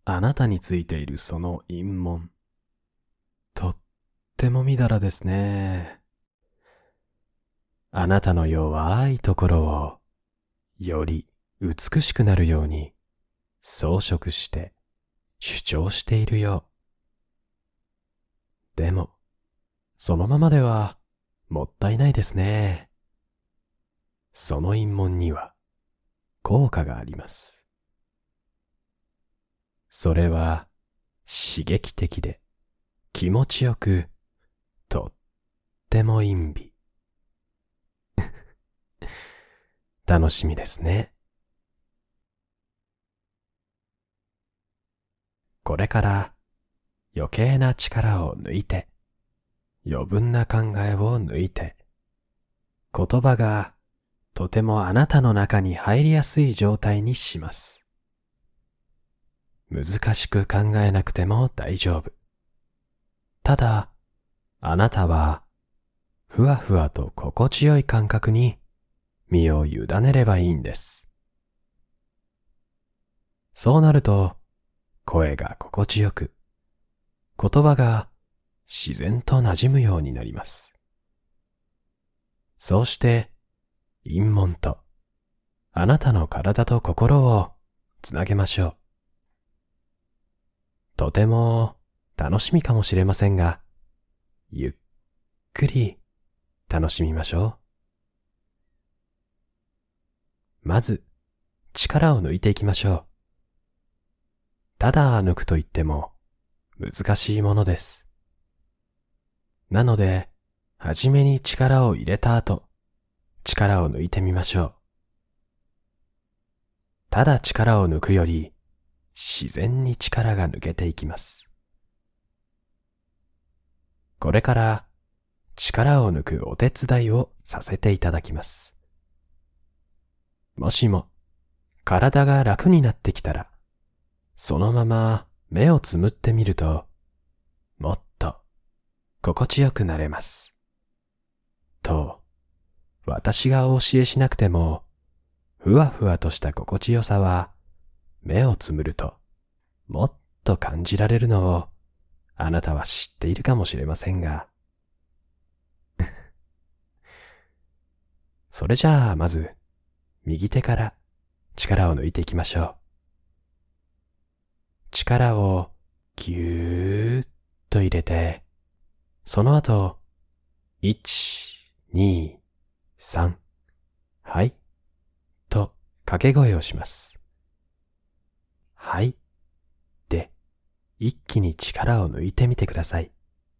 あなたについているその陰紋、とってもみだらですね。あなたの弱いところをより美しくなるように装飾して主張しているよう。でも、そのままではもったいないですね。その陰紋には効果があります。それは刺激的で気持ちよく、とっても陰美。楽しみですね。これから余計な力を抜いて、余分な考えを抜いて、言葉がとてもあなたの中に入りやすい状態にします。難しく考えなくても大丈夫。ただ、あなたはふわふわと心地よい感覚に身を委ねればいいんです。そうなると、声が心地よく、言葉が自然と馴染むようになります。そうして、陰紋とあなたの体と心をつなげましょう。とても楽しみかもしれませんが、ゆっくり楽しみましょう。まず、力を抜いていきましょう。ただ抜くと言っても難しいものです。なので、はじめに力を入れた後、力を抜いてみましょう。ただ力を抜くより、自然に力が抜けていきます。これから力を抜くお手伝いをさせていただきます。もしも体が楽になってきたら、そのまま目をつむってみると、もっと心地よくなれます。と、私がお教えしなくても、ふわふわとした心地よさは、目をつむると、もっと感じられるのを、あなたは知っているかもしれませんが。それじゃあ、まず、右手から力を抜いていきましょう。力をぎゅーっと入れて、その後、1、2、3、はい、と掛け声をします。はい、で、一気に力を抜いてみてください。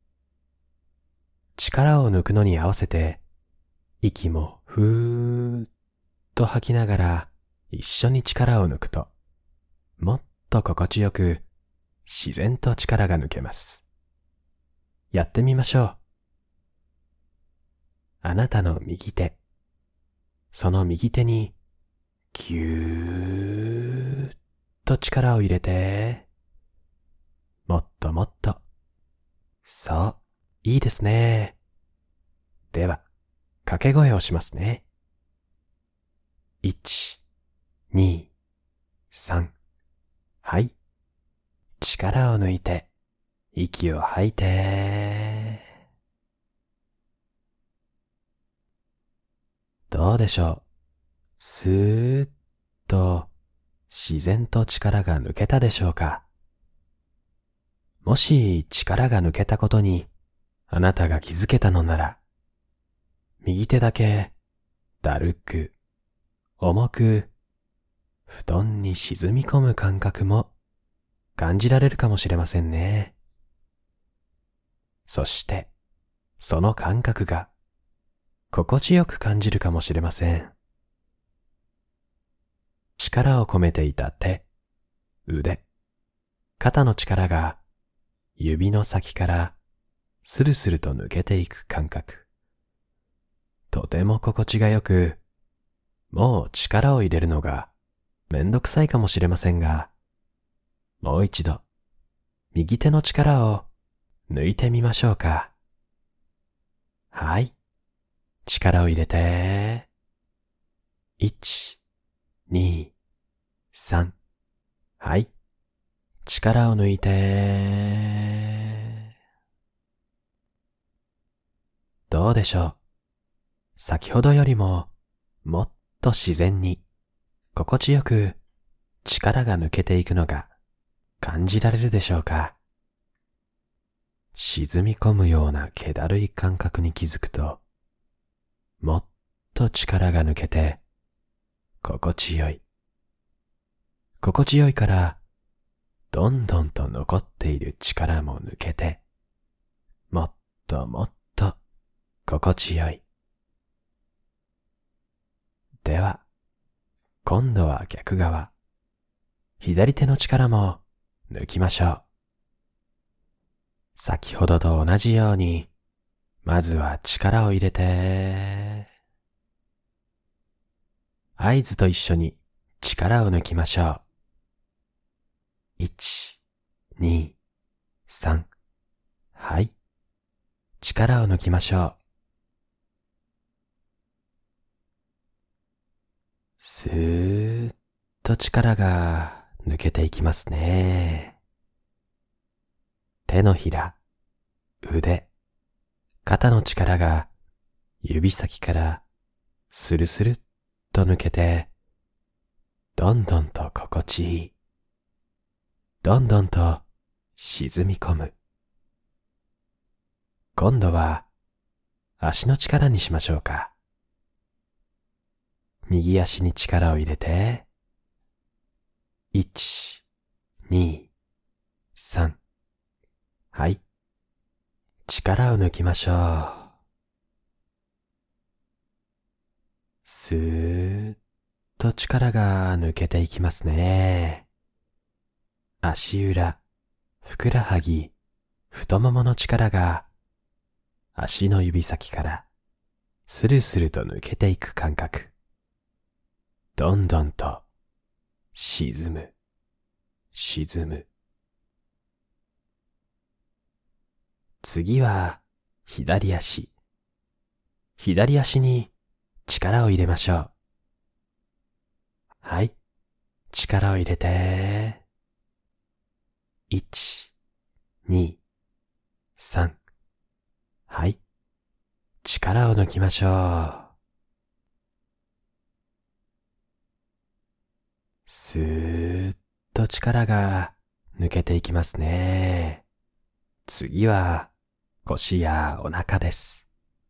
力を抜くのに合わせて、息もふーっと吐きながら一緒に力を抜くと、もっと心地よく自然と力が抜けます。やってみましょう。あなたの右手、その右手にぎゅーっと力を入れて、もっともっと。そう、いいですね。では、掛け声をしますね。1、2、3、はい。力を抜いて、息を吐いて。どうでしょう。スーッと自然と力が抜けたでしょうか。もし力が抜けたことにあなたが気づけたのなら、右手だけだるく重く布団に沈み込む感覚も感じられるかもしれませんね。そしてその感覚が心地よく感じるかもしれません。力を込めていた手、腕、肩の力が指の先からスルスルと抜けていく感覚。とても心地がよく、もう力を入れるのがめんどくさいかもしれませんが、もう一度右手の力を抜いてみましょうか。はい。力を入れて、1、2、3。はい。力力を抜いて、どうでしょう。先ほどよりももっと自然に心地よく力が抜けていくのが感じられるでしょうか。沈み込むような気だるい感覚に気づくと、もっと力が抜けて心地よい。心地よいから、どんどんと残っている力も抜けて、もっともっと心地よい。では、今度は逆側。左手の力も抜きましょう。先ほどと同じように、まずは力を入れて、合図と一緒に力を抜きましょう。1、2、3。はい。力を抜きましょう。スーッと力が抜けていきますね。手のひら、腕、肩の力が指先からスルスルっと抜けて、どんどんと心地いい。どんどんと沈み込む。今度は足の力にしましょうか。右足に力を入れて、1、2、3。はい。力を抜きましょう。スーッと力が抜けていきますね。足裏、ふくらはぎ、太ももの力が足の指先からスルスルと抜けていく感覚。どんどんと沈む、沈む。次は左足。左足に力を入れましょう。はい。力を入れて、1、2、3。はい。力を抜きましょう。スーッと力が抜けていきますね。次は腰やお腹です。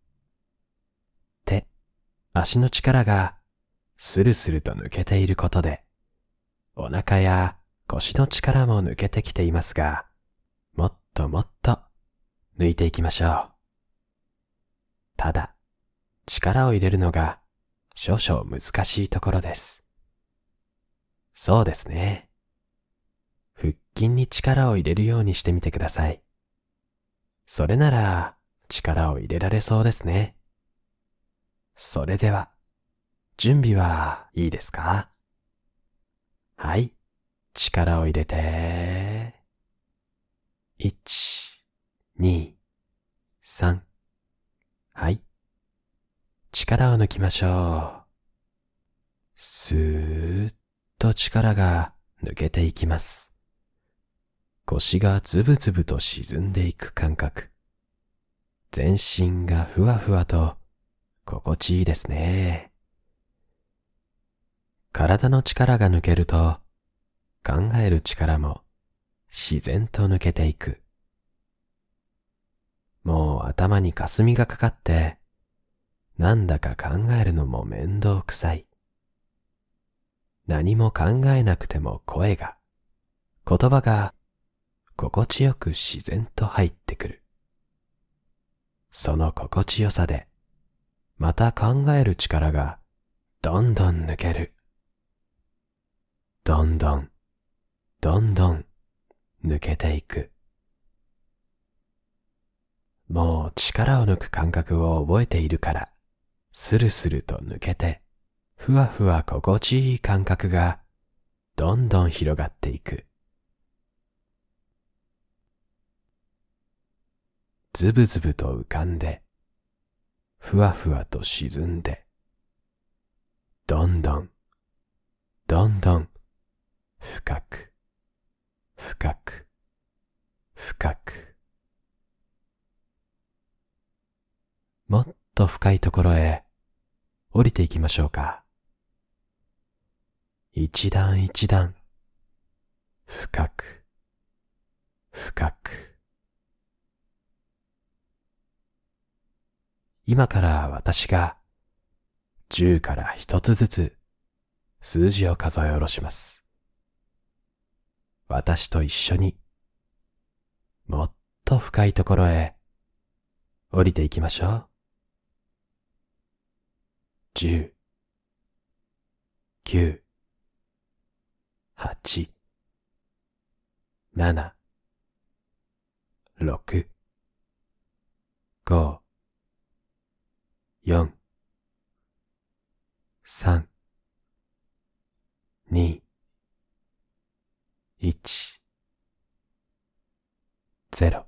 手、足の力がスルスルと抜けていることで、お腹や腰の力も抜けてきていますが、もっともっと抜いていきましょう。ただ、力を入れるのが少々難しいところです。そうですね。腹筋に力を入れるようにしてみてください。それなら力を入れられそうですね。それでは、準備はいいですか？はい。力を入れて、1、2、3。はい。力を抜きましょう。スーッと力が抜けていきます。腰がズブズブと沈んでいく感覚。全身がふわふわと心地いいですね。体の力が抜けると、考える力も自然と抜けていく。もう頭に霞がかかって、なんだか考えるのも面倒くさい。何も考えなくても言葉が心地よく自然と入ってくる。その心地よさで、また考える力がどんどん抜ける。どんどん、どんどん抜けていく。もう力を抜く感覚を覚えているから、スルスルと抜けて、ふわふわ心地いい感覚がどんどん広がっていく。ズブズブと浮かんで、ふわふわと沈んで、どんどん、どんどん深く、 深く、深く。もっと深いところへ降りていきましょうか。一段一段、深く、深く。今から私が10から1つずつ数字を数え下ろします。私と一緒にもっと深いところへ降りていきましょう。10、9、8、7、6、5、4、3、2、1、0。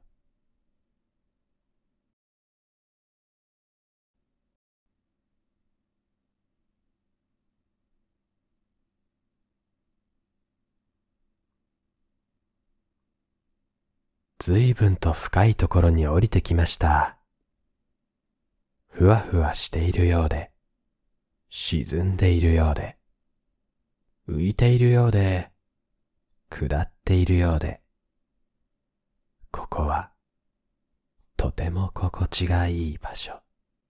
ずいぶんと深いところに降りてきました。ふわふわしているようで、沈んでいるようで、浮いているようで、下っているようで、ここはとても心地がいい場所。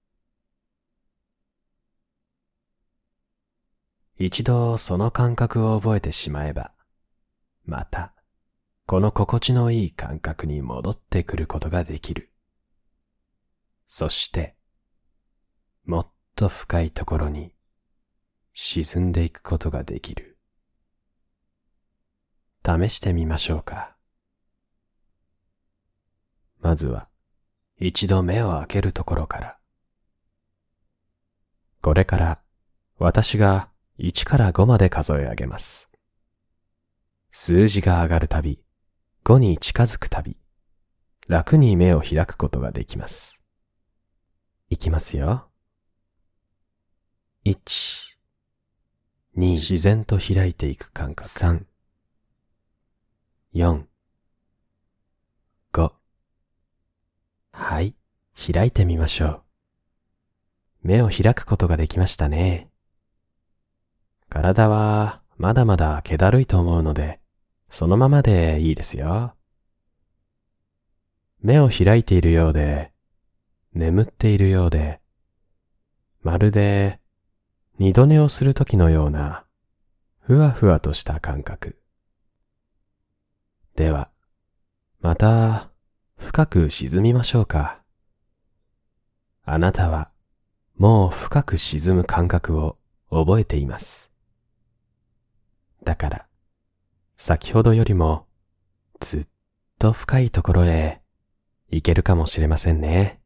一度その感覚を覚えてしまえば、またこの心地のいい感覚に戻ってくることができる。そして、もっと深いところに沈んでいくことができる。試してみましょうか。まずは、一度目を開けるところから。これから私が1から5まで数え上げます。数字が上がるたび、5に近づくたび、楽に目を開くことができます。いきますよ。1、2、自然と開いていく感覚。3、4、5。はい、開いてみましょう。目を開くことができましたね。体はまだまだ気だるいと思うので、そのままでいいですよ。目を開いているようで、眠っているようで、まるで二度寝をするときのような、ふわふわとした感覚。では、また深く沈みましょうか。あなたはもう深く沈む感覚を覚えています。だから、先ほどよりもずっと深いところへ行けるかもしれませんね。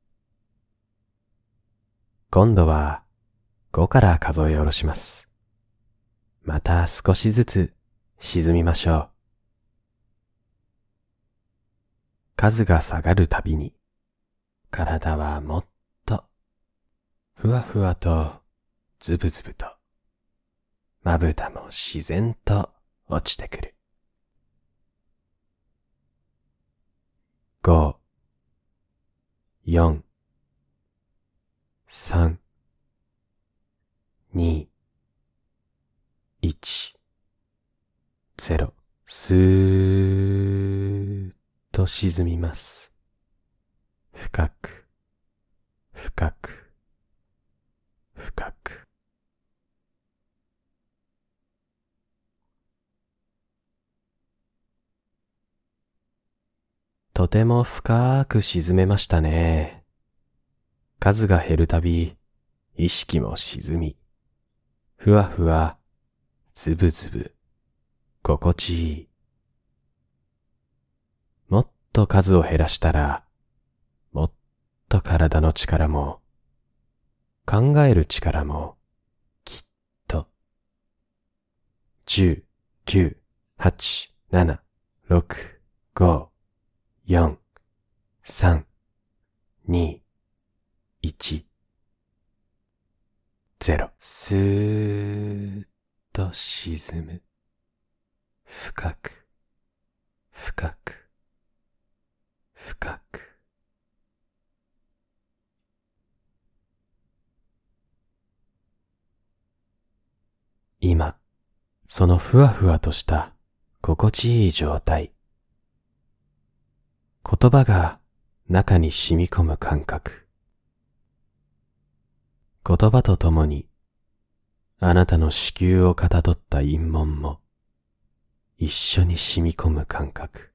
今度は5から数え下ろします。また少しずつ沈みましょう。数が下がるたびに、体はもっとふわふわとズブズブと、まぶたも自然と落ちてくる。5、4、3、2、1、0。スーッと沈みます。深く、深く、深く。とても深く沈めましたね。数が減るたび、意識も沈み、ふわふわ、ズブズブ、心地いい。もっと数を減らしたら、もっと体の力も、考える力も、きっと。10、9、8、7、6、5、4、3、2、1、0。スーッと沈む。深く、 そのふわふわとした心地いい状態。言葉が中に染み込む感覚。言葉とともにあなたの子宮をかたどった陰紋も一緒に染み込む感覚。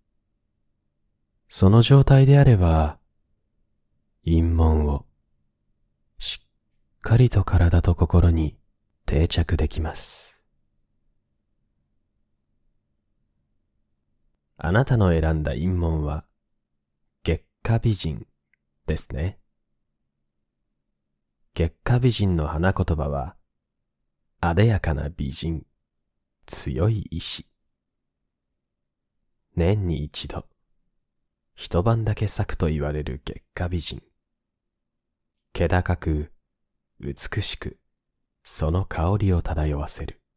その状態であれば、陰紋をしっかりと体と心に定着できます。あなたの選んだ陰紋は月下美人ですね。月下美人の花言葉は、あでやかな美人、強い意志。年に一度、一晩だけ咲くと言われる月下美人。気高く、美しく、その香りを漂わせる。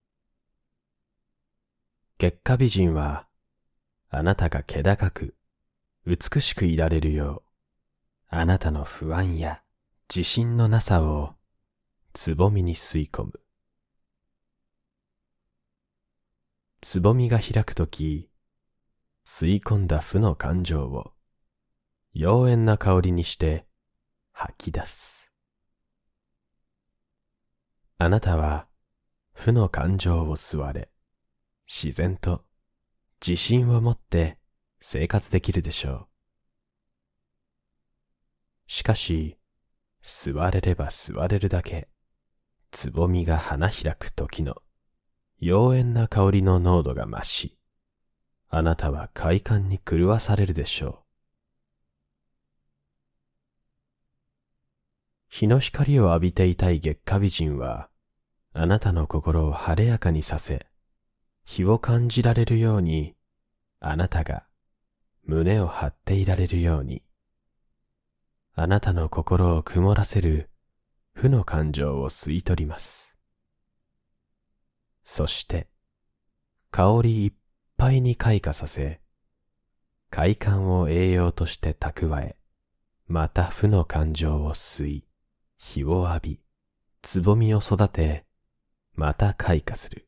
月下美人は、あなたが気高く、美しくいられるよう、あなたの不安や自信のなさをつぼみに吸い込む。つぼみが開くとき、吸い込んだ負の感情を妖艶な香りにして吐き出す。あなたは負の感情を吸われ、自然と自信を持って生活できるでしょう。しかし、吸われれば吸われるだけ、つぼみが花開く時の妖艶な香りの濃度が増し、あなたは快感に狂わされるでしょう。日の光を浴びていたい月下美人は、あなたの心を晴れやかにさせ、日を感じられるように、あなたが胸を張っていられるように、あなたの心を曇らせる負の感情を吸い取ります。そして、香りいっぱいに開花させ、快感を栄養として蓄え、また負の感情を吸い、日を浴び、つぼみを育て、また開花する。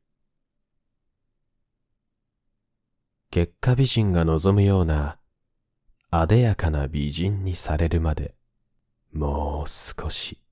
月下美人が望むような、あでやかな美人にされるまで、もう少し。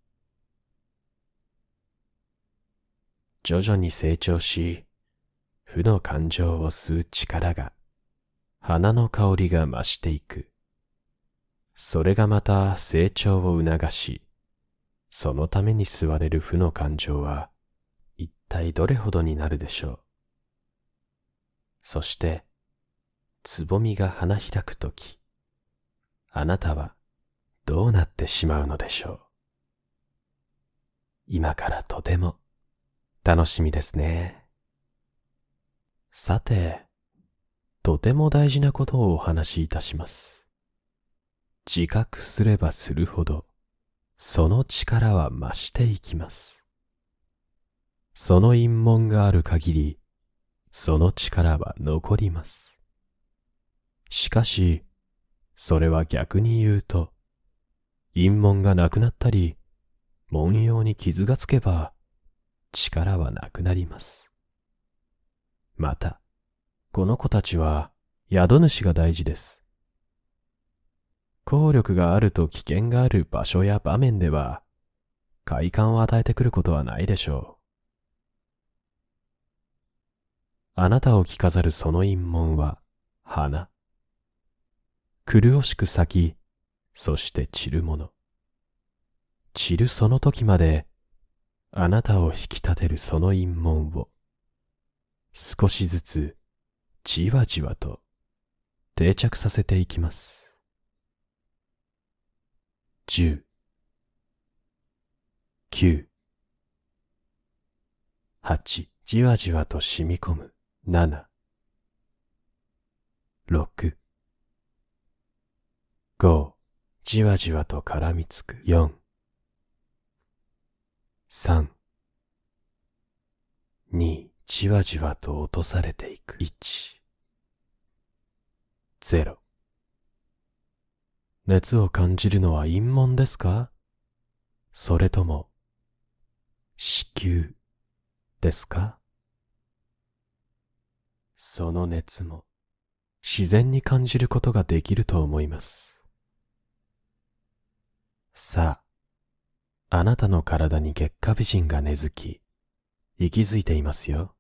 徐々に成長し、負の感情を吸う力が、花の香りが増していく。それがまた成長を促し、そのために吸われる負の感情は、一体どれほどになるでしょう。そして、つぼみが花開くとき、あなたはどうなってしまうのでしょう。今からとても楽しみですね。さて、とても大事なことをお話しいたします。自覚すればするほど、その力は増していきます。その陰紋がある限り、その力は残ります。しかし、それは逆に言うと、陰紋がなくなったり、文様に傷がつけば、力はなくなります。また、この子たちは宿主が大事です。効力があると危険がある場所や場面では、快感を与えてくることはないでしょう。あなたを着飾るその陰紋は花。麗しく咲き、そして散るもの。散るその時まで、あなたを引き立てるその陰紋を、少しずつじわじわと定着させていきます。10、9、8、じわじわと染み込む7、6、5、じわじわと絡みつく4、3、2、じわじわと落とされていく1、0。熱を感じるのは陰紋ですか？それとも子宮ですか？ その熱も自然に感じることができると思います。さあ、あなたの体に月下美人が根付き、息づいていますよ。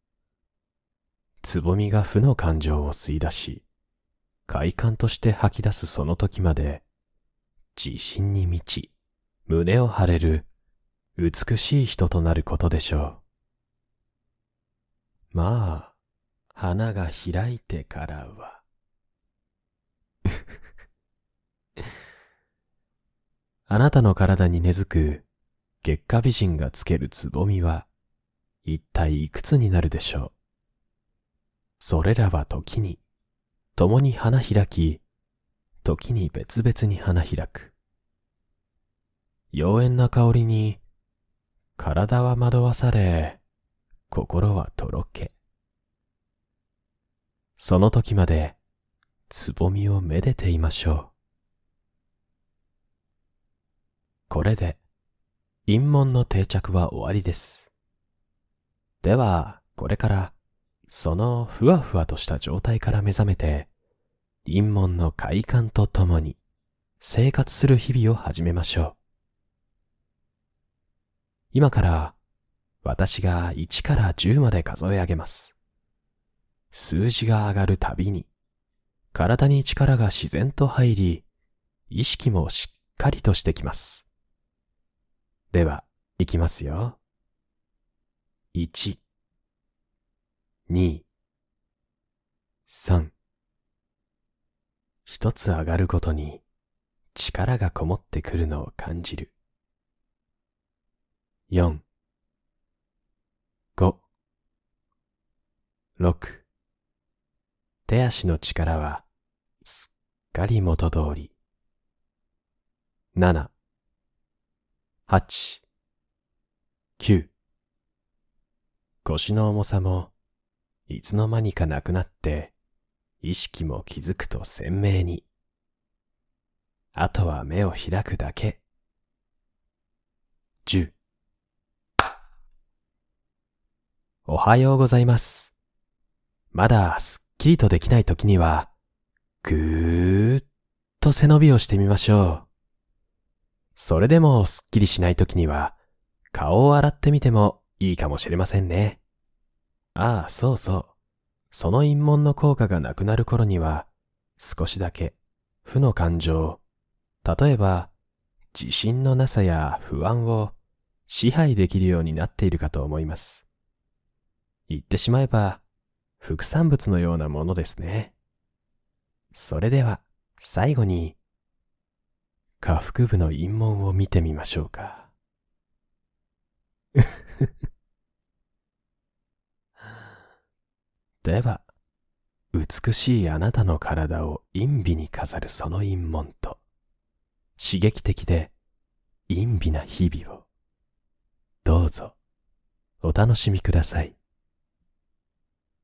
つぼみが負の感情を吸い出し、快感として吐き出すその時まで、自信に満ち、胸を張れる美しい人となることでしょう。まあ、花が開いてからは。あなたの体に根付く月下美人がつけるつぼみは、一体いくつになるでしょう。それらは時に、共に花開き、時に別々に花開く。妖艶な香りに、体は惑わされ、心はとろけ。その時まで、つぼみをめでていましょう。これで、陰門の定着は終わりです。では、これから、そのふわふわとした状態から目覚めて、陰門の快感とともに、生活する日々を始めましょう。今から、私が1から10まで数え上げます。数字が上がるたびに、体に力が自然と入り、意識もしっかりとしてきます。では、いきますよ。1、2、3。一つ上がるごとに力がこもってくるのを感じる。4、5、6。手足の力はすっかり元通り。7、8、9。腰の重さもいつの間にかなくなって意識も気づくと鮮明に。あとは目を開くだけ。10。おはようございます。まだすっきりとできないときには、ぐーっと背伸びをしてみましょう。それでもすっきりしないときには、顔を洗ってみてもいいかもしれませんね。ああ、そうそう。その陰門の効果がなくなる頃には、少しだけ負の感情、例えば自信のなさや不安を支配できるようになっているかと思います。言ってしまえば副産物のようなものですね。それでは最後に下腹部の陰門を見てみましょうか。では、美しいあなたの体を陰美に飾るその陰門と、刺激的で陰美な日々を、どうぞお楽しみください。